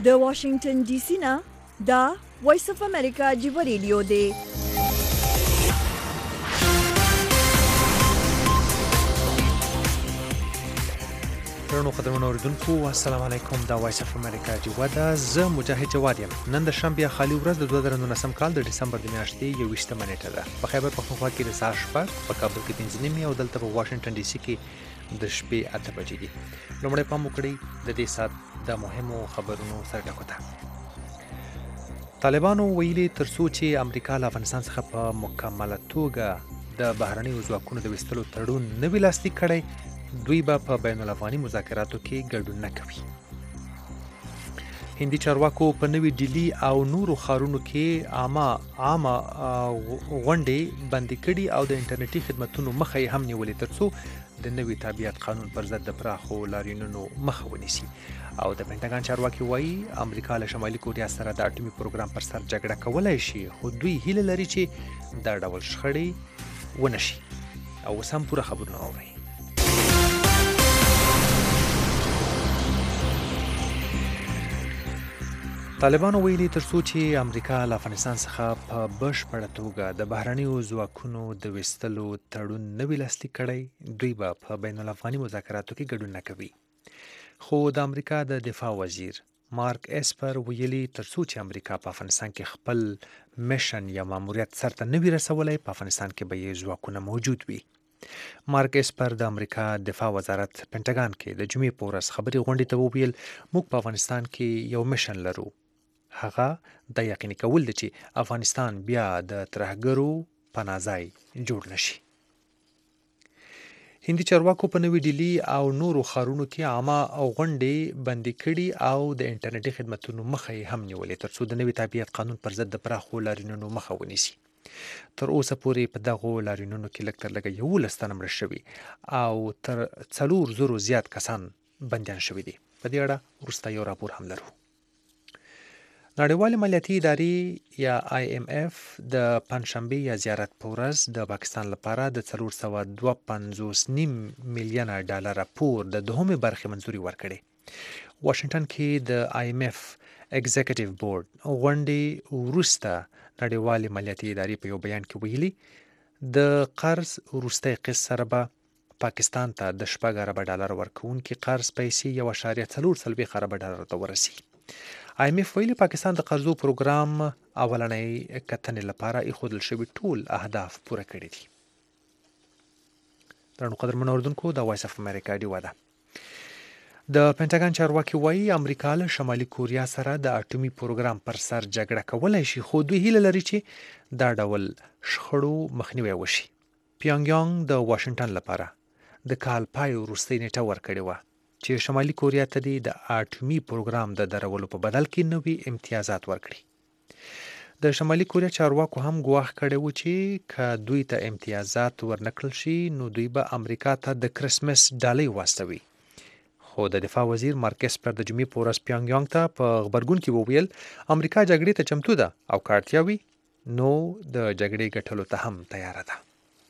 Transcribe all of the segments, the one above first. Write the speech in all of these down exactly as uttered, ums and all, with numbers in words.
د واشنگټن ډي سي نه دا وایس اف امریکا جیو ریډیو دی. درنو قدرمنو اوریدونکو السلام علیکم. دا وایس اف امریکا جیو ده. زه مجاهد جواد یم. نن د شنبه خالي ورځ د دوه زره نولسم کال د دسمبر د میاشتې یوویشتمه نیټه ده. په خیبر پښتونخوا کې د سهار شپږ، په کابل کې پنځه نیمې او دلته په واشنگټن ډي سي کې د شپې اته بجې دي. لومړی پام وکړئ د دې ساعت د مهمو خبرونو سرټکو ته. طالبانو ویلي تر څو چې امریکا له افغانستان څخه په مکمله توګه د بهرنیو ځواکونو د ویستلو تړون نه وي لاسلیک کړی، دوی به په بین الافغاني مذاکراتو کې ګډون نه کوي. هندي چارواکو په نوي ډیلی او نورو ښارونو کې عامه عامه غونډې بندي کړي او د انټرنیټي خدمتونو مخه یې هم نیولې تر څو د نوي تابعیت قانون پر ضد د پراخو لاریونونو مخه ونیسي. او د پینټاګان چارواکي وایي امریکا له شمالي کوریا سره د اټومي پروګرام پر سر جګړه کولای شي، خو دوی هیله لري چې دا ډول شخړې ونه شي. او اوس هم پوره خبرونه واورئ. طالبانو ویلي تر څو چې امریکا له افغانستان څخه په بشپړه توګه د بهرنیو ځواکونو د ویستلو تړون نه وي لاسلیک کړی، دوی به په بین الافغاني مذاکراتو کې ګډون نه کوي. خو د امریکا د دفاع وزیر مارک اسپر ویلي تر څو چې امریکا په افغانستان کې خپل میشن یا ماموریت سرته نه وي رسولی، په افغانستان کې به یې ځواکونه موجود وي. مارک اسپر د امریکا دفاع وزارت پینټاګان کې د جمعې په ورځ خبري غونډې ته وویل موږ په افغانستان کې یو میشن لرو، هغه د یقیني کول دی چې افغانستان بیا د ترهګرو پناه ځای جوړ نشي. هندي چارواکو په نوي ډیلی او نورو ښارونو کې عامه غونډې بندي کړي او د انټرنیټي خدمتونو مخه یې هم نیولې تر څو د نوي تابعیت قانون پر ضد د پراخو لاریونونو مخه ونیسي. تر اوسه پورې په دغو لاریونونو کې لږ تر لږه یولس تنه مړه شوي او تر څلور زرو زیات کسان بندیان شوي دي. په دې اړه وروسته یو راپور هم لرو. نړیوالې مالیاتي ادارې یا آی ایم اف د پنجشنبې یا زیارت په ورځ د پاکستان لپاره د څلور سوه دوه پنځوس نیم میلیونه ډالره پور د دوهمې برخې منظوري ورکړې. واشنګټن کې د آی ایم اف ایگزیکټیو بورډ غونډې وروسته نړیوالې مالیاتي ادارې په یو بیان کې ویلي د قرض وروستی قسط سره به پاکستان ته د شپږ اربه ډالر ورکوونکي قرض پیسې یو اعشاریه څلور څلوېښت اربه ډالر ته ورسي. آی ایم اف ویلي پاکستان د قرضو پروګرام اولنۍ کتنې لپاره ایښودل شوي ټول اهداف پوره کړي دي. درنو قدرمنو اوریدونکو دا وایس اف امریکا ډیوه ده. د پینټاګان چارواکي وایي امریکا له شمالي کوریا سره د اټومي پروګرام پر سر جګړه کولای شي، خو دوی هیله لري چې دا ډول شخړو مخنیوی وشي. پیونګیانګ د واشنګټن لپاره د کال پای وروستۍ نیټه ورکړې وه چې شمالي کوریا ته د اټومي پروګرام د درولو په بدل کې نوي امتیازات ورکړي. د شمالي کوریا چارواکو هم ګواښ کړی و چې که دوی ته امتیازات ورنکړل شي نو دوی به امریکا ته د کرسمس ډالۍ واستوي. خو د دفاع وزیر مارک اسپر د جمعې په ورځ پیونګیانګ ته په غبرګون کې وویل امریکا جګړې ته چمتو ده او که اړتیا وي نو د جګړې ګټلو ته هم تیاره ده.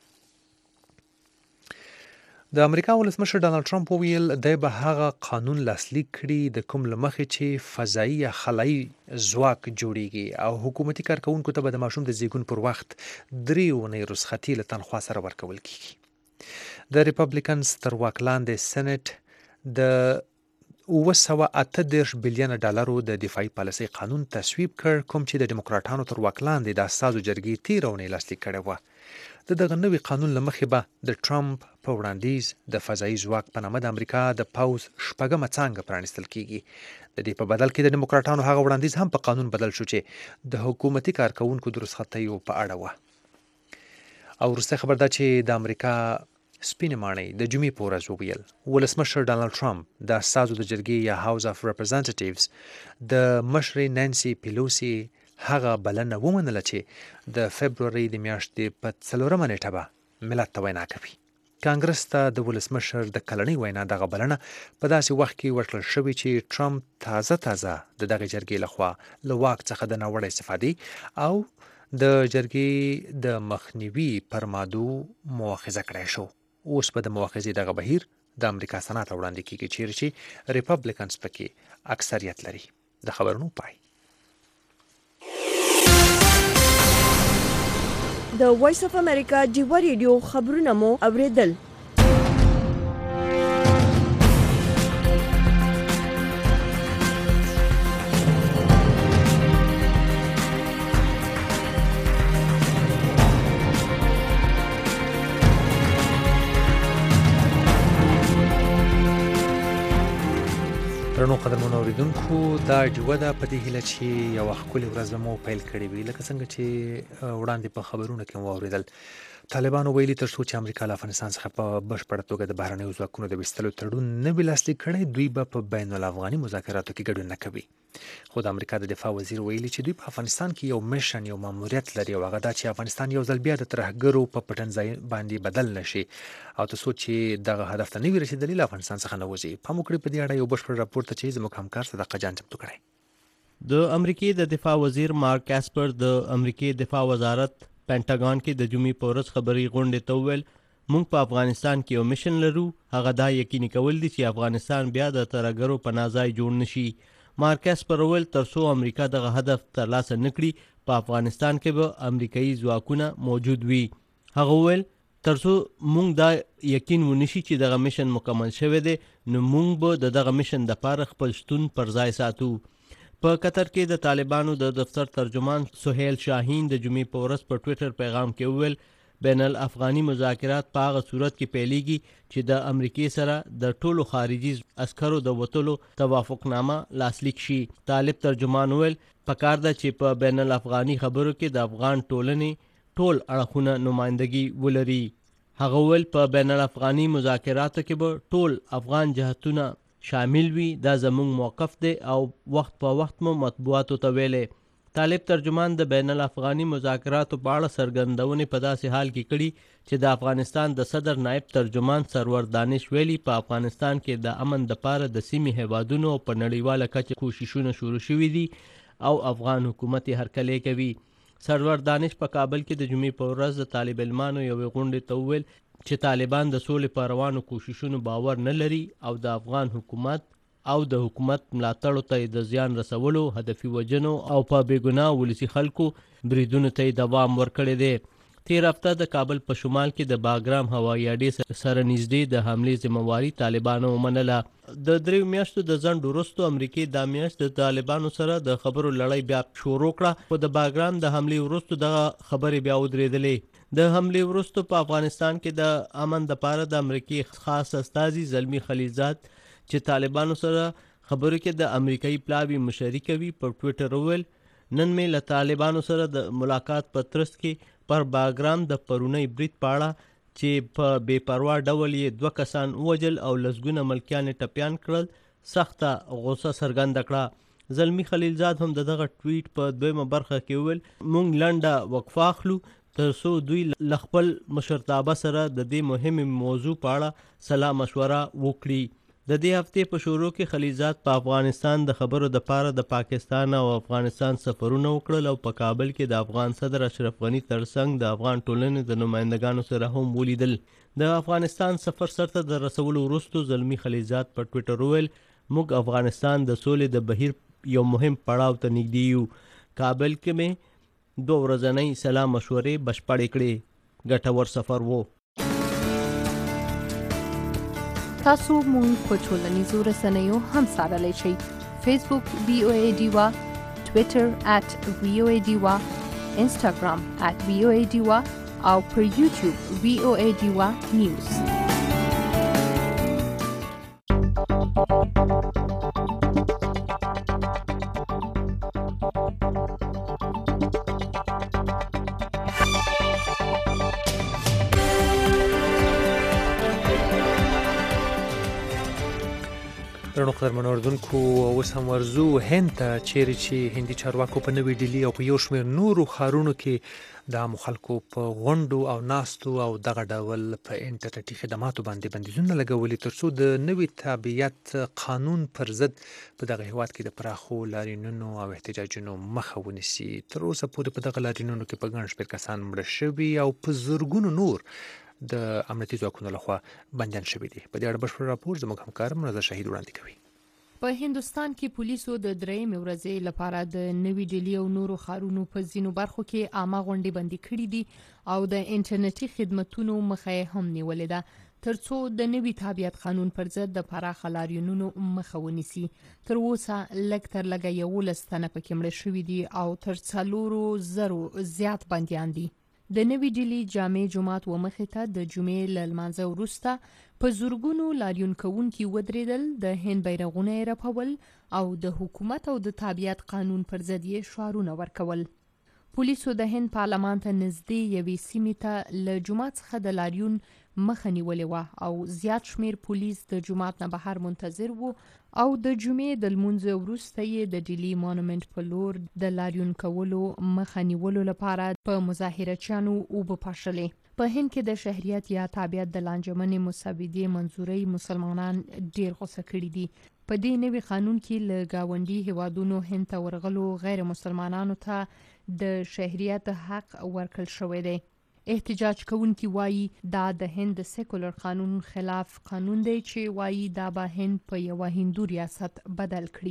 د امریکا ولسمشر ډانلډ ټرمپ وویل دی به هغه قانون لاسلیک کړي د کوم له مخې چې فضایي یا خلایي ځواک جوړیږي او حکومتي کارکوونکو ته به د ماشوم د زیږون پر وخت درې اونۍ رخصتي له تنخوا سره ورکول کیږي. د ریپبلیکنز تر واک لاندې سېنټ د اوه سوه اته دېرش بلیونه ډالرو د دفاعي پالیسۍ قانون تصویب کړ کوم چې د ډیموکراټانو تر واک لاندې د استازو جرګې تېره اونۍ لاسلیک کړی وه. د دغه نوي قانون له مخې به د ټرمپ په وړاندیز د فضایي ځواک په نامه د امریکا د پوځ شپږمه څانګه پرانیستل کیږي. د دې په بدل کې د ډیموکراټانو هغه وړاندیز هم په قانون بدل شو چې د حکومتي کارکوونکو د رخصتیو په اړه وه. او وروستی خبر دا چې د امریکا سپینې ماڼۍ د جمعې په ورځ وویل ولسمشر ډانلډ ټرمپ د استازو د جرګې یا هاوس اف ریپرزنټیټیوز د مشرې نانسي پیلوسي هغه بلنه ومنله چې د فبرورۍ د میاشتې په څلورمه نیټه به ملت ته وینا کوي. کانګرس ته د ولسمشر د کلنۍ وینا دغه بلنه په داسې وخت کې ورکړل شوې چې ټرمپ تازه تازه د دغې جرګې لخوا له واک څخه د ناوړه استفادې او د جرګې د مخنیوي پر مادو مؤاخذه کړی شو. اوس به د مؤاخذې دغه بهیر د امریکا سنات وړاندې کیږي چیرې چې ریپبلیکنز پکې اکثریت لري. د خبرونو پای. د وایس اف امریکا جیوا ریډیو خبرونه مو اوریدل. درنو قدرمنو اوریدونکو دا جوه ده په دې هیله چې یو ښکلې ورځ مو پیل کړې وي لکه څنګه چې وړاندې په خبرونو کې مو اوریدل. طالبانو ویلي تر څو چې امریکا له افغانستان څخه په بشپړه توګه د بهرنیو ځواکونو د ویستلو تړون نه وي لاسلیک کړی دوی به په بین الافغاني مذاکراتو کې ګډون نه کوي. خو د امریکا د دفاع وزیر ویلي چې دوی په افغانستان کې یو میشن یو ماموریت لري او هغه دا چې افغانستان یو ځل بیا د ترهګرو په پټنځای باندې بدل نشي او تر څو چې دغه هدف ته نه وي رسیدلی له افغانستان څخه نه وځي. پام وکړئ په دې اړه یو بشپړ راپور ته چې زموږ همکار صدقه جان چمتو کړی. د امریکای د دفاع وزیر مارک کاسپر د امریکای دفاع وزارت پینټاګون کې د جمعې په ورځ خبري غونډې ته وویل موږ په افغانستان کې یو میشن لرو هغه دا یقیني کول دي چې افغانستان بیا د ترهګرو پناه ځای جوړ نشي. مارک کاسپر وویل تر څو امریکا دغه هدف ترلاسه نه کړي په افغانستان کې به امریکایي ځواکونه موجود وي. هغه وویل تر څو موږ دا یقین ونشي چې دغه میشن مکمل شوی دی نو موږ به د دغه میشن دپاره خپل شتون پر ځای ساتو. په قطر کې د طالبانو د دفتر ترجمان سهیل شاهین د جمعې په ورځ په ټویټر پیغام کې وویل بین الافغاني مذاکرات په هغه صورت کې پیلیږي چې د امریکای سره د ټولو خارجي عسکرو د وتلو توافقنامه لاسلیک شي. طالب ترجمان وویل پکار ده چې په بین الافغاني خبرو کې د افغان ټولنې ټول اړخونه نمائندګي ولري. هغه وویل په بین الافغاني مذاکراتو کې به ټول افغان جهتونه شامل وي دا زموږ موقف دی او وخت په وخت مو مطبوعاتو ته ویلې. طالب ترجمان د بین الافغاني مذاکراتو په اړه څرګندونې په داسې حال کې کړي چې د افغانستان د صدر نائب ترجمان سرور دانش ویلي په افغانستان کې د امن دپاره د سیمې هیوادونو په نړیواله کچه کوششونه شروع شوي دي او افغان حکومت یې هرکلی کوي. سرور دانش په کابل کې د جمعې په ورځ د طالب علمانو یوې غونډې ته وویل چې طالبان د سولې په روانو کوششونو باور نه لري او د افغان حکومت او د حکومت ملاتړو ته د زیان رسولو هدفي وجنو او په بېګناه ولسي خلکو بریدونو ته دوام ورکړی دی. تیر هفته د کابل په شمال کې د باګرام هوایي اډې سره نږدې د حملې ذمهواري طالبانو ومنله. د دریو میاشتو د ځنډ وروسته امریکای دا میاشت د طالبانو سره د خبرو لړۍ بیا شروع کړه خو د باګرام د حملې وروسته دغه خبرې بیا ودرېدلې. د حملې وروسته په افغانستان کې د امن دپاره د امریکای خاص استازي زلمی خلیلزاد چې طالبانو سره خبرو کې د امریکایي پلاوي مشري کوي په ټویټر وویل نن مې له طالبانو سره د ملاقات په ترڅ کې پر باګرام د پرونی برید په اړه چې په بې پروا ډول یې دوه کسان ووجل او لسګونه ملکیان یې ټپیان کړل سخته غوسه څرګنده کړه. زلمی خلیلزاد هم د دغه ټویټ په دویمه برخه کې وویل موږ لنډه وقفه اخلو تر څو دوی له خپل مشرتابه سره د دې مهمې موضوع په اړه سلا مشوره وکړي. د دې هفتې په شروع کې خلیلزاد په افغانستان د خبرو دپاره د پاکستان او افغانستان سفرونه وکړل او په کابل کې د افغان صدر اشرف غني ترڅنګ د افغان ټولنې د نمایندګانو سره هم ولیدل. د افغانستان سفر سرته د رسولو وروسته زلمی خلیلزاد په ټویټر وویل موږ افغانستان د سولې د بهیر یو مهم پړاو ته نږدې یو. کابل کې مې دوه ورځنۍ سلا مشورې بشپړې کړې. ګټور سفر وو. تاسو مونږ په ټولنیزو رسنیو هم څارلی شئ. فیسبوک وی او ای ډیوا، ټویټر ات وی او ای ډیوا، انسټاګرام ات وی او ای ډیوا او پر یوټیوب وی او ای ډیوا نیوز. درنو قدرمنو اوریدونکو اوس هم ورځو هند ته چیرې چې هندي چارواکو په نوې ډیلي او په یو شمېر نورو ښارونو کې د عامو خلکو په غونډو او ناستو او دغه ډول په انټرنیټي خدماتو باندې بندیزونه لګولي تر څو د نوي تابعیت قانون پر ضد په دغه هیواد کې د پراخو لاریونونو او احتجاجونو مخه ونیسي. تر اوسه پورې په دغه لاریونونو کې په ګڼ شمېر کسان مړه شوي او په زرګونو نور د امنیتي ځواکونو لخوا بندیان شوي دي. په دې اړه بشپړ راپور زموږ همکار منظر شهید وړاندې کوي. په هندستان کې پولیسو د درېیمې ورځې لپاره د نوي ډیلی او نورو ښارونو په ځینو برخو کې عامه غونډې بندي کړې دي او د انټرنیټي خدماتو مخه هم نیولې ده ترڅو د نوي تابعیت قانون پر ضد د پراخه لاریونونو مخه ونیسي. تر اوسه لږ تر لږه یولس تنه پکې مړه شوي دي او تر څلورو زرو زیات بندیان دي. د نوي ډیلی جامع جماعت و مخې ته د جمعې له لمانځه وروسته په زورګونو لاریون کوونکي ودرېدل، د هند بیرغونه یې رپول او د حکومت او د تابعیت قانون پر ضد یې شعارونه ورکول. پولیسو د هند پارلمان ته نږدې یوې سیمې ته له جومات څخه د لاریون مخه نیولې وه او زیات شمیر پولیس د جومات نه بهر منتظر وو او د جمعې د لمونځ وروسته یې د ډیلی مانومنت په لور د لاریون کولو مخه نیولو لپاره په مظاهرچیانو اوبه پاشلې. په هند کې د شهریت یا تابعیت د لانجمنې مسودې منظوري مسلمانان ډیر غوسه کړي دي. په دې نوي قانون کې له گاونډي هیوادونو هند ته ورغلو غیر مسلمانانو ته د شهریت حق ورکړل شوی دی. احتجاج کوونکي وایي دا د هند سیکولر قانون خلاف قانون دی چې وایي دا به هند په یو هندو ریاست بدل کړي.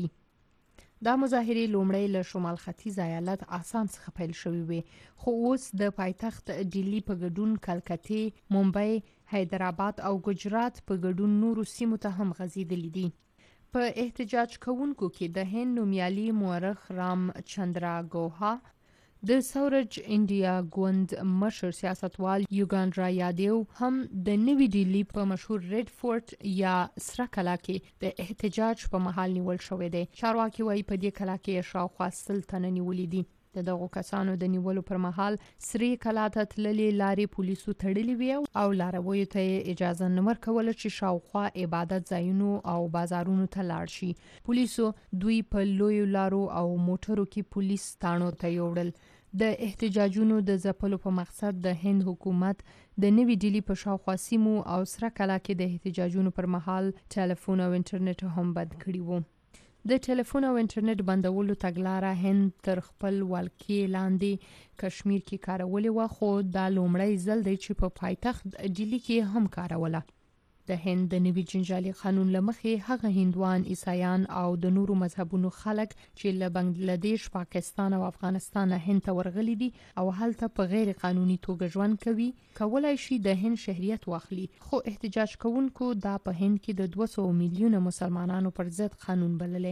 دا مظاهرې لومړی له شمال ختیځ ایالت آسام څخه پیل شوې وې، خو اوس د پایتخت ډیلی په ګډون کلکتې، ممبئی، حیدرآباد او ګجرات په ګډون نورو سیمو ته هم غځېدلي دي. په احتجاج کوونکو کې د هند نومیالي مورخ رام چندرا ګوها، د سورج انډیا ګوند مشر سیاستوال یوګانډرا یادیو هم د نوي ډیلی په مشهور ریډ فورټ یا سره کلا کې د احتجاج په مهال نیول شوی دی. چارواکي وایي په دې کلا کې شاوخوا سل تنه نیولي دي. د دغو کسانو د نیولو پر مهال سرې کلا ته تللې لارې پولیسو تړلې وې او لارویو ته اجازه نه ورکوله چې شاوخوا عبادت ځایونو او بازارونو ته لاړ شي. پولیسو دوی په لویو لارو او موټرو کې پولیس تاڼو ته یوړل. د احتجاجونو د ځپلو په مقصد د هند حکومت د نوي ډیلی په شاوخوا سیمو او سره کلا کې د احتجاجونو پر مهال ټلیفون او انټرنیټ هم بند کړي وو. د ټلیفون او انټرنیټ بندولو تګلاره هند تر خپل ولکې لاندې کشمیر کې کارولې وه، خو دا لومړی ځل دی چې په پایتخت ډیلی کې هم کاروله. د هند د نوي جنجالي قانون له مخې هغه هندوان، عیسایان او د نورو مذهبونو خلک چې له بنگلادیش، پاکستان او افغانستان هند ته ورغلي دي او هلته په غیر قانوني توګه ژوند کوي، کولای شي د هند شهریت واخلي. خو احتجاج کوونکو دا په هند کې د دوه سوه میلیونه مسلمانانو پر ضد قانون بللی.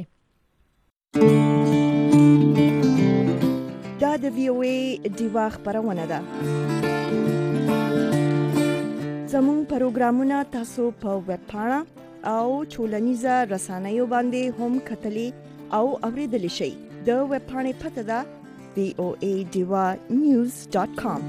دا د وی او ای ډیوا خبرونه ده. زموږ پروګرامونه تاسو په ویب پاڼه او ټولنیزه رسنیو باندې هم کتلی او اوریدلی شئ. د ویب پاڼې پته ده وی او ای ډیوا نیوز ډاټ کام.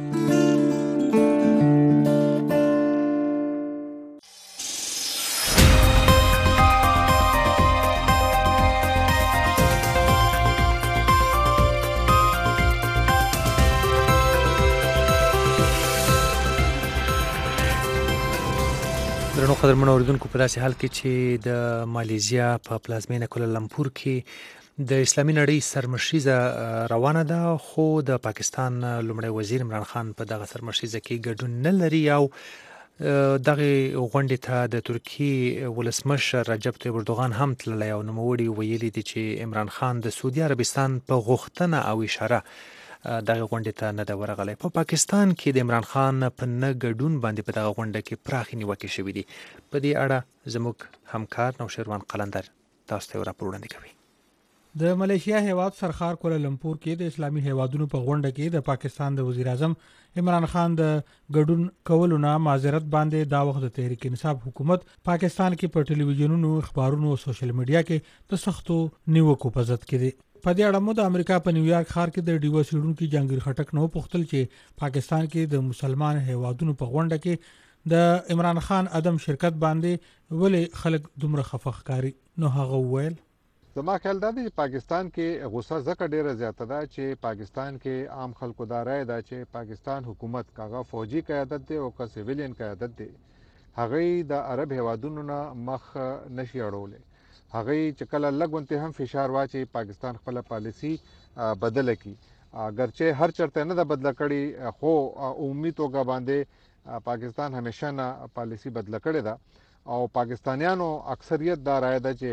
درنو قدرمنو اوریدونکو، په داسې حال کې چې د مالیزیا په پلازمینه کوالالمپور کې د اسلامي نړۍ سرمشریزه روانه ده، خو د پاکستان لومړی وزیر عمران خان په دغه سرمشریزه کې ګډون نه لري او دغه غونډې ته د ترکیې ولسمشر رجب طیب اردوغان هم تللی او نوموړي ویلي دي چې عمران خان د سعودي عربستان په غوښتنه او اشاره دغه غونډې ته نه ده ورغلی. په پاکستان کې د عمران خان په نه ګډون باندې په دغه غونډه کې پراخې نیوکې شوي دي. په دې اړه زموږ همکار نوشیروان قلندر تاسو ته یو راپور وړاندې کوي. د ملیشیا هیواد سرخار کوالالمپور کې د اسلامي هیوادونو په غونډه کې د پاکستان د وزیر اعظم عمران خان د ګډون کولو نه معذرت باندې دا وخت د تحریک انصاف حکومت پاکستان کې په ټلویزیونونو، اخبارونو او سوشل میډیا کې د سختو نیوکو په ضد کې دي. په دې اړه مو د امریکا په نیویارک ښار کې د ډیوه څېړونکي جهانګیر خټک نه وپوښتل چې پاکستان کې د مسلمان هیوادونو په غونډه کې د عمران خان عدم شرکت باندې ولې خلک دومره خفه ښکاري. نو هغه وویل زما خیال دا دی چې پاکستان کې غوسه ځکه ډیره زیاته ده چې پاکستان کې عام خلکو دا رایه ده چې پاکستان حکومت کاغه فوجي قیادت دی او که سیویلین قیادت دی، هغه د عرب هیوادونو نه مخ نشي اړولی. هغه چې کله لګونته هم فشار واچي پاکستان خپل پالیسی بدله کی، اگرچه هر چرته نه د بدله کړي خو عمومي توګه باندې پاکستان همیشه نه پالیسی بدله کړي ده او پاکستانیانو اکثریت دا رائے ده چې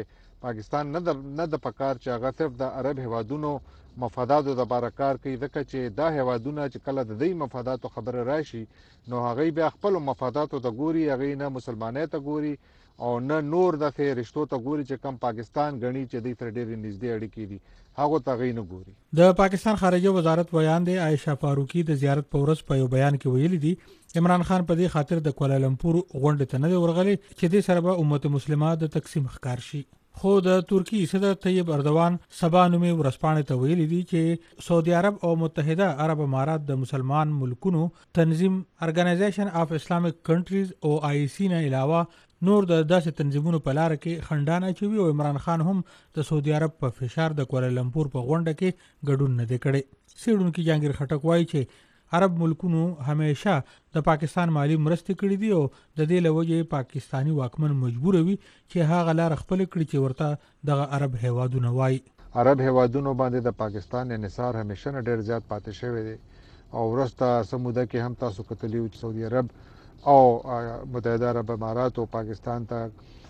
پاکستان نه د نه د پکار چې هغه صرف د عرب هیوادونو مفاداتو لپاره کار کوي، ځکه چې دا هیوادونه چې کله د دې مفاداتو خبره راشي نو هغه بیا خپل مفاداتو ته ګوري، هغه نه مسلمانۍ ته ګوري او نه نور دغه رشتو ته ګوري چې کم پاکستان غني چې د تر ډېر نږدې اړیکې دي هغه ته غي نه ګوري. د پاکستان خارجه وزارت بیان دی عائشہ فاروقی د زیارت په ورځ په یو بیان کې ویلي دي عمران خان په دې خاطر د کوالالمپور غونډې ته نه ورغلي چې د سره به امت مسلمه د تقسیم ښکار شي. خو د ترکی صدر طیب اردوان سبا نومي ورسپانې ته ویلي دي چې سعودي عرب او متحده عرب امارات د مسلمان ملکونو تنظیم ارګنایزیشن اف اسلامیک کنټریز او آی سی نه علاوه نور د داسې تنظیمونو په لار کې خندانه چوي او عمران خان هم د سعودي عرب په فشار د کوالالمپور په غونډه کې ګډون نه دی کړی. سیډونکو جهانگیر خټک وایي چې عرب ملکونو همیشه د پاکستان مالی مرستې کړې دي او د دې لوجې پاکستانی واکمن مجبور وي چې هغه لار خپل کړي چې ورته د عرب هیوادونو وایي. عرب هیوادونو باندې د پاکستان انحصار همیشه نه ډېر زیات پاتې شوی دی او ورسته سموده کې هم تاسو کتلی چې سعودي عرب او متحده عرب امارات او پاکستان ته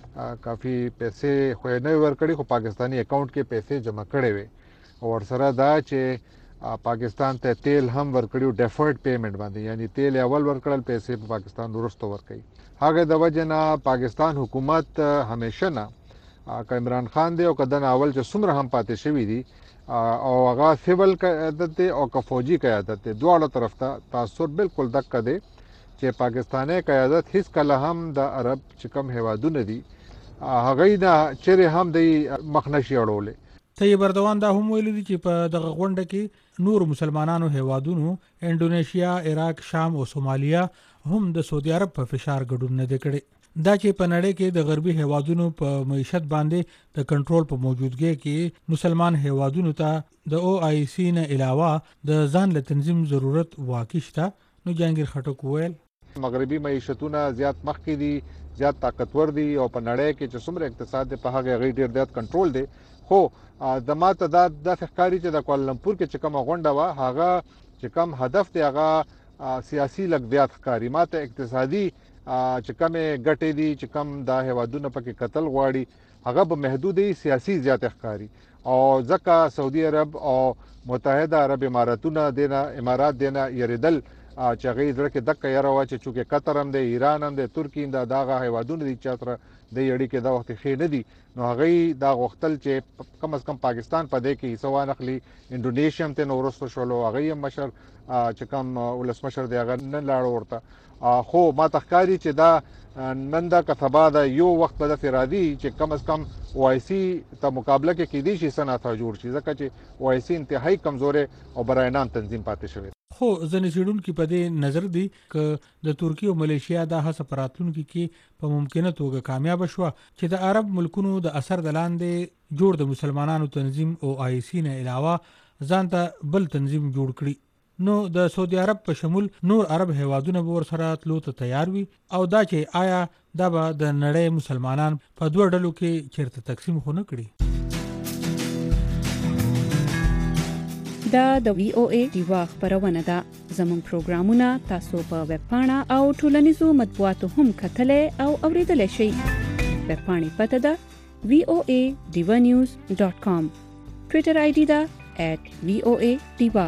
کافی پیسې خو نه ورکړي خو پاکستانی اکاؤنٹ کې پیسې جمع کړي وي او ورسره دا چې پاکستان ته تیل هم ورکړیو ډیفرډ پیمنٹ باندې، یعنی تیل اول ورکړل پیسې په پاکستان ورستو ورکړي. هغه د وجه نه پاکستان حکومت همیشه نه که عمران خان دی او کدن اول چې څومره هم پاتې شوی دي او هغه سیول قیادت دی او که فوجي قیادت دی دواړو طرف ته تاثر بالکل دقه دی چې پاکستانی قیادت هیڅ کله هم د عرب چې کوم هیوادونه دي هغه نه چیرې هم د مخنشي اړولې. طیب اردوان دا هم ویلي دي چې په دغه غونډه کې نور مسلمانانو هیوادونو انډونیشیا، عراق، شام او سومالیا هم د سعودي عرب په فشار ګډون نه دی کړی. دا چې په نړۍ کې د غربي هیوادونو په معیشت باندې د کنټرول په موجودګۍ کې مسلمان هیوادونو ته د او آی سی نه علاوه د ځان له تنظیم ضرورت واقع شته. نو جهانگیر خټک وویل مغربي معیشتونه زیات مخکې دي، زیات طاقتور دي او په نړۍ کې چې څومره اقتصاد په هغه غي ډیر زیات کنټرول دي. خو د ماته دا د ښکاری چې د کوالالمپور کې چې کومه غونډه وا هغه چې کوم هدف دی هغه سیاسي لګديات ښکاری، ماته اقتصادي چې کومه ګټې دي چې کوم د هیوادونو پکې قتل غواړي هغه به محدودي سیاسي زیات ښکاری او ځکه سعودي عرب او متحده عرب اماراتونه دینه امارات دینه یریدل چې هغه زړه کې دغه یاره وا چې چونکه قطر هم دی، ایران هم دی، ترکی هم دا دغه هیوادونه دي چې تر د یړي کې دا وخت خې نه دي نو هغه دا غوښتل چې کم از کم پاکستان په دې کې حصہ وانخلي. انډونیشیا هم ته نورستو شولو هغه هم مشر چې کوم ولسمشر دی هغه نه لاړ ورته. خو ما تخکاری چې دا نن دا کتبا دا یو وخت په داسې راځي چې کم از کم او آی سی ته مقابله کې کېدی شي سناته جوړ شي ځکه چې او آی سی انتهایی کمزورې او برای نام تنظیم پاتې شوی. خو ځنې څېړونکي په دې نظر دي که د ترکیې او ملیشیا دا هڅه په راتلونکي کې په ممکنه توګه کامیابه شوه چې د عرب ملکونو د اثر د لاندې جوړ د مسلمانانو تنظیم او آی سی نه علاوه ځان ته بل تنظیم جوړ کړي نو د سعودي عرب په شمول نور عرب هیوادونه به ورسره تلو ته تیار وي او دا چې آیا دا به د نړۍ مسلمانان په دوه ډلو کې چیرته تقسیم خو نه کړي. دا د وی او ای دیوا خبرونه ده. زموږ پروګرامونه تاسو په ویب پاڼه او ټولنیزو مطبوعاتو هم کتلای او اوریدلای شئ. ویب پاڼې پته ده وی او ای دیوا نیوز ډاٹ کام. ټویټر آی ډي ده ایٹ وی او ای دیوا.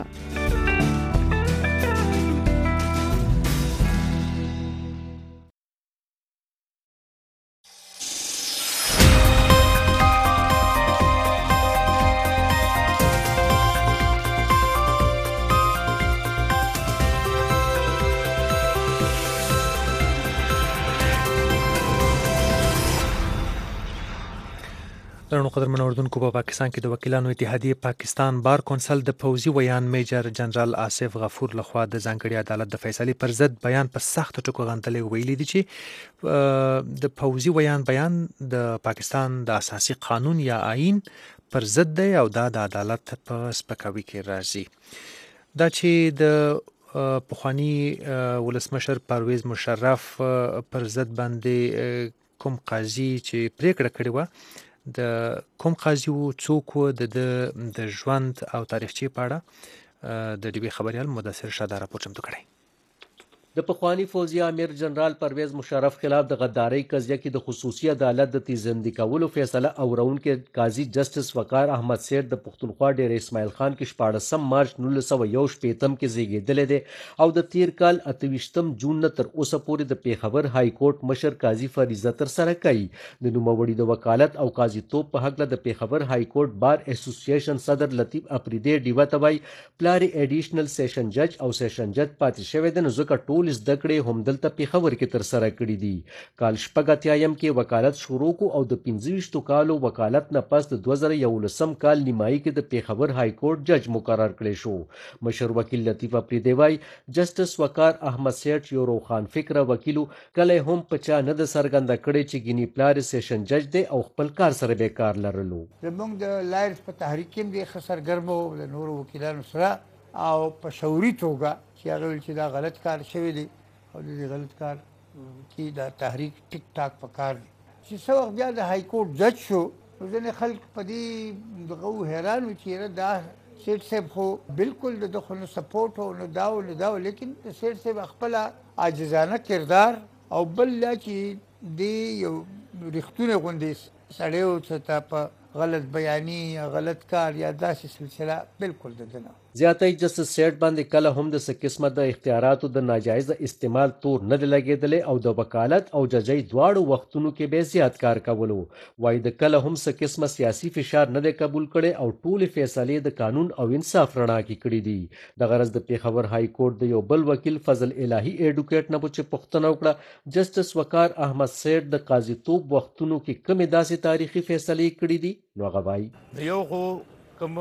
درنو قدرمن اوردونکو په پاکستان کې د وکیلانو اتحادیه پاکستان بار کونسل د پوځي ویان میجر جنرال آصف غفور لخوا د ځانګړي عدالت د فیصلې پر ضد بیان په سخت ټکو غندلې ویلي دي چې د پوځي ویان بیان د پاکستان د اساسي قانون یا آئین پر ضد دی او دا د عدالت په سپکاوي کې راځي. دا چې د پخوانی ولسمشر پرویز مشرف پر ضد باندې کوم قاضي چې پریکړه کړې و د کوم قاضي وو څوک وو د د ژوند او تاریخچې په اړه د ډي بي خبريال مدثر شاه دا راپور چمتو کړی. د پخوانی فوزي امیر جنرال پرویز مشرف خلاف د غدارۍ قضیه کې د خصوصي عدالت د تیزندي کولو فیصله اورونکې قاضي جسټس وقار احمد سیټ د پښتونخوا ډیر اسماعیل خان کې شپاړسم مارچ نولس سوه یو شپېتم کې زیږېدلی دی او د تیر کال اته ویشتم جون نه تر اوسه پورې د پیښور های کورټ مشر قاضي فریضه ترسره کوي. د نوموړي د وکالت او قاضیتوب په هکله د پیښور های کورټ بار اسوسییشن صدر لطیف افریدی ډیوه ته وایي پلار ایډیشنل سیشن جج او سیشن جج پاتې شوی دی، نو ځکه ټول زده کړې همدلته پیښور کې ترسره کړي دي. کال شپږ اتیایم کې وکالت شروع کو او د پنځه ویشتو کالو وکالت نه پس د دوه زره یولسم کال نیمایي کې د پیښور های کورټ جج مقرر کړی شو. مشر وکیل لطیف افریدی وایي جسټس وقار احمد سیټ یو روښان فکره وکیلو، کله هم په چا نه د څرګنده کړی چې ګیني پلار سیشن جج دی او خپل کار سره به کار لرلو. زموږ د لایرز په تحریک کې هم د ښه سرګرمو د نورو وکیلانو سره او په شعوري توګه چې هغه ویل چې دا غلط کار شوی دی او د دې غلط کار کې دا تحریک ټیک ټاک پکار دی. چې څه وخت بیا د های کورټ جج شو نو ځینې خلک په دې دغه حیران وو چې دا سیټ صاحب خو بالکل د دغه نو سپورټ او نو دا او نو دا لیکن د سیټ صاحب خپل عاجزانه کردار او بل لا چې دی یو رښتونه غوندې سړی و چې تا په غلط بیانی یا غلط کار یا داسې سلسله بالکل د ده نه. زیاتی جسټس سیټ باندې کله هم د څه قسمه د اختیاراتو د ناجایز استعمال تور نه دی لګېدلی او د وکالت او ججۍ دواړو وختونو کې به زیات کار کولو. وایي د کله هم څه قسمه سیاسي فشار نه دی قبول کړی او ټولې فیصلې د قانون او انصاف رڼا کې کړي دي. د غرض د پیښور های کورټ د یو بل وکیل فضل الهي ایډوکیټ نه چې پوښتنه وکړه جسټس وقار احمد سیټ د قاضیتوب وختونو کې کومې داسې تاریخي فیصلې کړي دي، نو هغه وایي یو خو کوم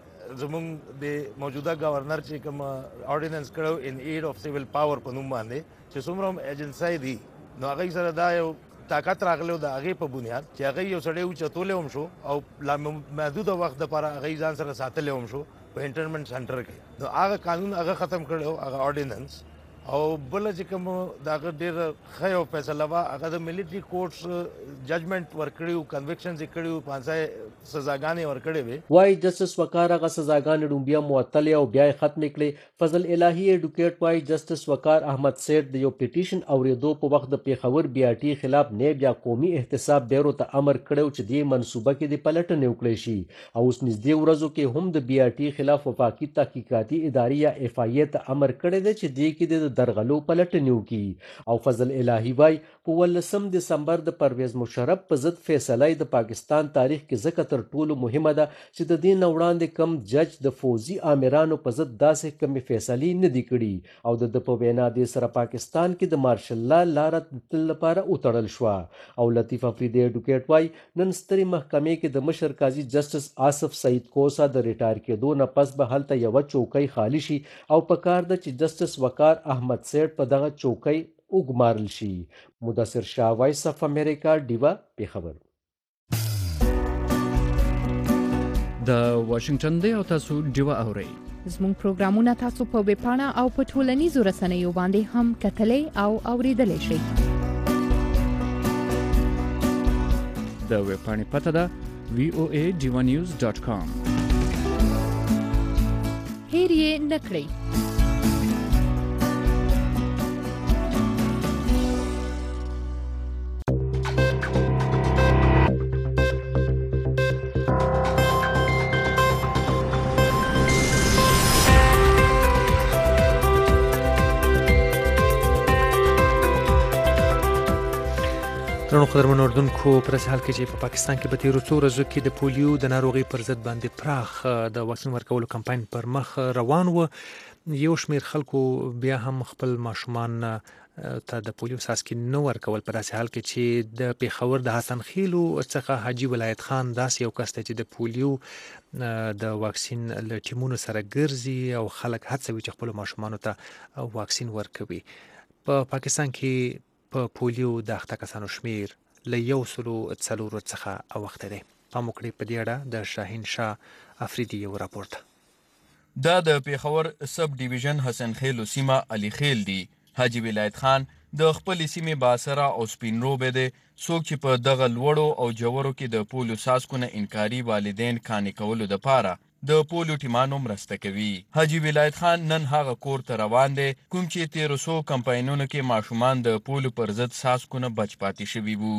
زمونږ د موجوده گورنر چې کوم اورډیننس کړو ان ایډ اف سیویل پاور په نوم باندې چې څومره هم ایجنسۍ دي نو هغوی سره دا یو طاقت راغلی د هغې په بنیاد چې هغوی یو سړی اوچتولی هم شو او لا محدوده وخت دپاره هغوی ځان سره ساتلی هم شو په انټرمنټ سنټر کې. نو هغه قانون هغه ختم کړی هغه اورډیننس او بله چې کوم د هغه ډېره ښه یو فیصله وه هغه د ملیټري کورټس ججمنټ ورکړي وو، کنوکشنز یې کړي وو، پانځه سزاګانې ورکړې وې. وایي جسټس وقار هغه سزاګانې ډومبیا معطلې او بیا یې ختمې کړې. فضل الهي ایډوکیټ وایي جسټس وقار احمد سیټ د یو پیټیشن اورېدو په وخت د پیښور بي آر ټي خلاف نیب یا قومي احتساب بیرو ته امر کړی چې دې منصوبه کې د پلټنې وکړی شي او اوس نږدې ورځو کې هم د بي آر ټي خلاف وفاقي تحقیقاتي ادارې یا اف آی اې ته امر کړی دی چې دې کې د درغلو پلټنې وکړي. او فضل الهي وایي په اوولسم دسمبر د پرویز مشرف په ضد فیصله د پاکستان تاریخ کې ځکه تر ټولو مهمه ده چې د دې نه وړاندې کم جج د فوزي آمرانو په ضد داسې کمې فیصلې نه دي کړي او د ده په وینا دې سره پاکستان کې د مارشل لا لاره د تل لپاره وتړل شوه. او لطیف افریدی ایډوکیټ وایي نن سترې محکمې کې د مشر قاضي جسټس آصف سعید کوسا د ریټایر کېدو نه پس به هلته یوه چوکۍ خالي شي او په کار ده چې جسټس وقار احمد سیټ په دغه چوکۍ وګمارل شي. مدثر شاه، وایس اف امریکا، ډیوه، پیښور. د واشنگټن دی او تاسو ډیوه اورئ. زموږ پروګرامونه تاسو په ویب پاڼه او په ټولنیزو رسنیو باندې هم کتلی او اوریدلی شئ. د ویب پاڼې پته ده وی او ای ډیوه نیوز ډاټ کام. هیر یې نه کړئ. درنو قدرمنو اردوونکو، په داسې حال کې چې په پاکستان کې په تېرو څو ورځو کې د پولیو د ناروغۍ پر ضد باندې پراخ د واکسین ورکولو کمپاین پر مخ روان و، یو شمېر خلکو بیا هم خپل ماشومان ته د پولیو څاڅکي نه ورکول، په داسې حال کې چې د پیښور د حسن خیلو څخه حاجي ولایت خان داسې یو کس دی چې د پولیو د واکسین له ټیمونو سره ګرځي او خلک هڅوي چې خپلو ماشومانو ته واکسین ورکوي. په پاکستان کې په پولیو د اخته کسانو شمیر له یو سلو څلورو څخه اوښتی دی. پام وکړئ په دې اړه د شاهین شاه افریدي یو راپورټ. دا د پیښور سب ډیویژن حسن خیلو سیمه علي خیل دی. حاجي ولایت خان د خپلې سیمې بااسره او سپین روبی دی، څوک چې په دغه لوړو او جوړو کې د پولیو څاڅکو نه انکاري والدین قانع کولو دپاره د پولو ټیمانو مرسته کوي. حاجی ولایت خان نن هغه کور ته روان دی کوم چې تیرو سو کمپاینونو کې ماشومان د پولو پر ضد ساسکونه بچ پاتې شوي وو.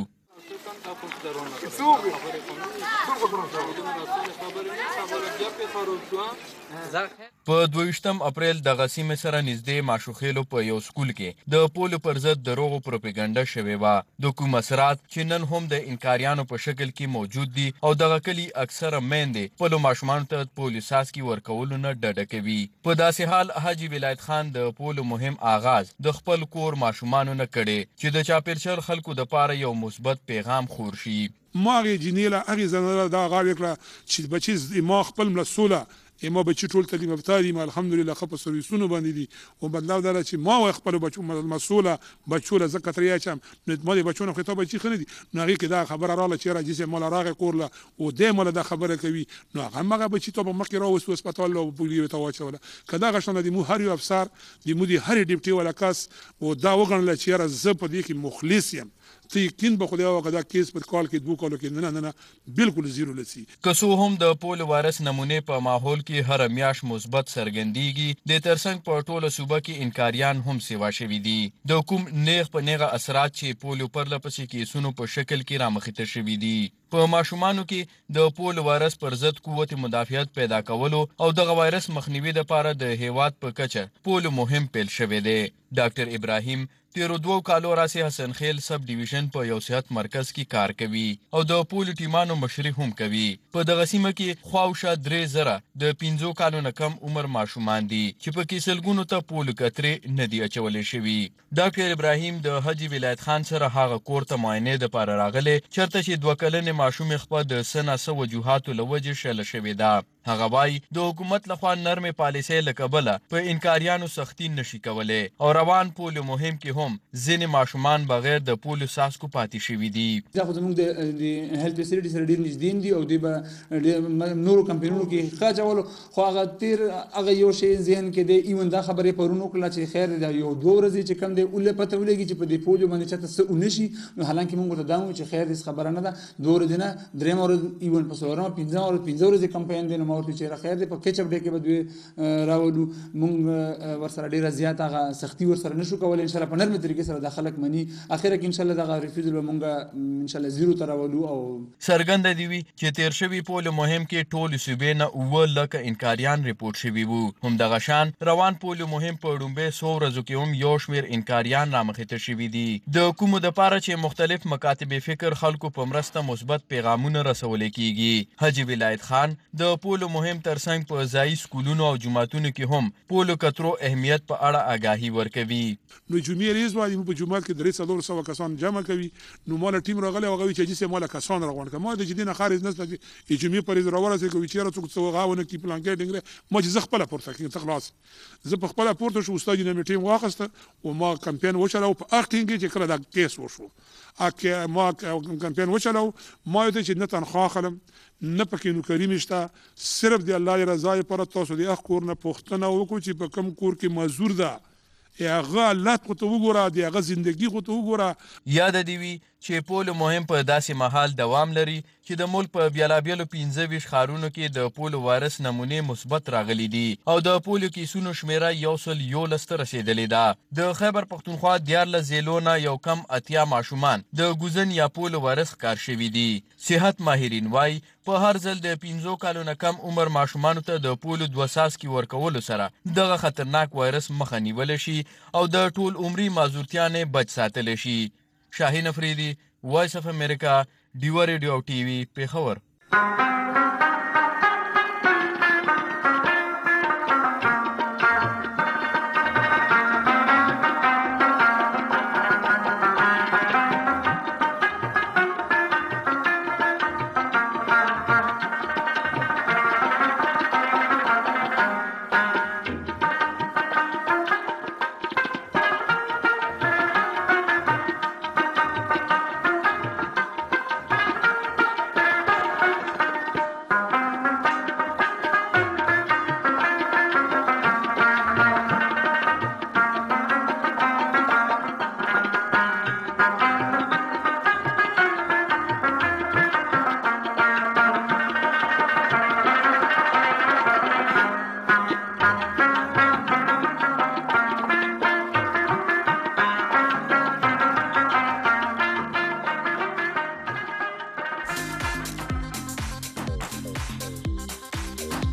په دویشتم اپریل دغه سیمې سره نږدې ماشوخېلو په یو سکول کې د پولو پر ضد دروغو پروپاګاندا شوې وه. د کوم اثرات چې نن هم د انکاریانو په شکل کې موجود دي او دغه کلي اکثره میندې خپلو ماشومانو ته پولو څاڅکي ورکولو نه ډډه کوي. په داسې حال حاجي ولایت خان د پولو مهم آغاز د خپل کور ماشومانو نه کړی چې د چاپیریال خلکو دپاره یو مثبت پیغام خور شي. ما هغې جینۍ له هغې زنانه دا غاړه وکړه چې بچي ما خپل ملسوله ما بچي ټول تعلیم یافته دي، ما الحمدلله ښه په سرویسونو باندې دي او بدلاو دا چې ما وایي خپلو بچو مسؤوله بچو له زه کترې اچم نو ما د بچو نه خو تا بچي ښه نه دي نو هغې کې دا خبره راغله چې یاره جسې موله راغی کور له او دی موله دا خبره کوي نو هغه هم هغه بچي ته به مخکې راوستو هسپتال له پولیو ته واچوله. که دغه شانه د مو هر یو افسر د مو د هرې ډیپټي والا کس او دا وګڼله چې یاره زه په دې کې مخلص یم ته یقین به خدای وکړه دا کیس په کال کې دوه کالو کې نه نه نه بالکل زیرو لسی. که څو هم د پولو وایرس نمونې په ماحول کې هر میاشت مثبت څرګندېږي د ترڅنګ په ټوله صوبه کې انکاریان هم سیوا شوي دي. د کوم نیغ په نیغه اثرات چې پولو پرله پسې کیسونو په شکل کې رامخته شوي دي. په ماشومانو کې د پولو وایرس پر ضد قوت مدافعت پیدا کولو او دغه وایرس مخنیوي دپاره د هیواد په کچه پولو مهم پیل شوی دی. ډاکټر ابراهیم تیرو دوو کالو راسې حسن خیل سب ډیویژن په یو صحت مرکز کې کار کوي او د پولو ټیمانو مشري هم کوي. په دغه سیمه کې خواوشا درې زره د پنځو کالو نه کم عمر ماشومان دي چې پکې سلګونو ته پولو کترې نه دي اچولی شوي. ډاکټر ابراهیم د حاجي ولایت خان سره هغه کور ته معاینې دپاره راغلی چېرته چې دوه کلنې ماشومې خپه د څه ناڅه وجوهاتو له وجې شله شوې ده. هغه وایي د حکومت لخوا نرمې پالیسۍ له کبله په انکاریانو سختي نشي کولی او روان پولو مهم کې هم ځینې ماشومان بغیر د پولو څاڅکو پاتې شوي دي. دا خو زموږ د هیلث فیسیلیټي سره ډېر نږدې دي او دوی به نورو کمپینونو کې ښه اچولو خو هغه تېر هغه یو شی ذهن کې دی ایون دا خبرې پرون وکړله چې خیر دا یو دوه ورځې چې کم دی اوله پته ولګي چې په دې پولو باندې چاته څه ونه شي نو حالانکې موږ ورته دا وایو چې خیر هېڅ خبره نه ده دوه ورځې نه درېیمه ورځ ایون په څلورمه پنځمه ورځ پنځه ورځې کمپاین دی نو ما ورته چې خیر دی په کیچ اپ ډے کې به دوی راولو موږ ورسره ډېره زیاته هغه سختي ورسره نشو کولی انشاءالله په نرمې طریقې سره دا خلک مني اخره کې انشاءالله دغه ریفیوزل به مونږ انشاءالله زیرو ته راولو. او څرګنده دي وي چې تیر شوي پولو مهم کې ټولو صوبې نه اووه لکه انکاریان ریپورټ شوي وو. همدغه شان روان پولو مهم په ړومبۍ څو ورځو کې هم یو شمېر انکاریان رامخته شوي دي. د کومو دپاره چې مختلف مکاتب فکر خلکو په مرسته مثبت پیغامونه رسولی کیږي. حاجي ولایت خان د پولو مهم ترڅنګ په ځایي سکولونو او جوماتونو کې هم پولو کترو اهمیت په اړه آګاهي ورکوي. نو جمعې ریز وایي موږ په جومات کې درې څلور سوه کسان جمع کوي نو ماله ټیم راغلی هغه وایي چې جسې ماله کسان راغونډ کړه ما د جدي نه خارج نسته چې د جمعې په ریز راورسېږي کوي چې یاره څوک څه هغه ونه کړي پلانکې ډنګرې ما چې زه خپله پورته کړم ته خلاص زه په خپله پورته شو استاد نه مې ټیم واخیسته او ما کمپین وچلو په هغه ټیم کې چې کله دا کیس وشو اکه ما کمپین وچلو ما یو چې نه تنخواه اخلم نه پکې نوکري مې شته صرف د الله رضا لپاره تاسو د هغه کور نه پوښتنه وکړو چې په کوم کور کې مزدور ده هغه الله خو ته وګوره د هغه زندګي خو ته وګوره. یاده دې وي چې پولو مهم په داسې مهال دوام لري چې د ملک په بیلابیلو پنځه ویشت ښارونو کې د پولو وایرس نمونې مثبت راغلي دي او د پولو کیسونو شمیره یو سل یولس ته رسېدلې ده. د خیبر پښتونخوا دیارلس ضلعو نه یو کم اتیا ماشومان د ګوزن یا پولو وایرس ښکار شوي دي. صحت ماهرین وایي په هر ځل د پنځو کالو نه کم عمر ماشومانو ته د پولو دوه څاڅکي ورکولو سره دغه خطرناک وایرس مخه نیولی شي او د ټول عمري معذورتیا نه بچ ساتلی شي. شاهین افریدي، وایس اف امریکا، ډیوا ریډیو او ټي وي، پیښور.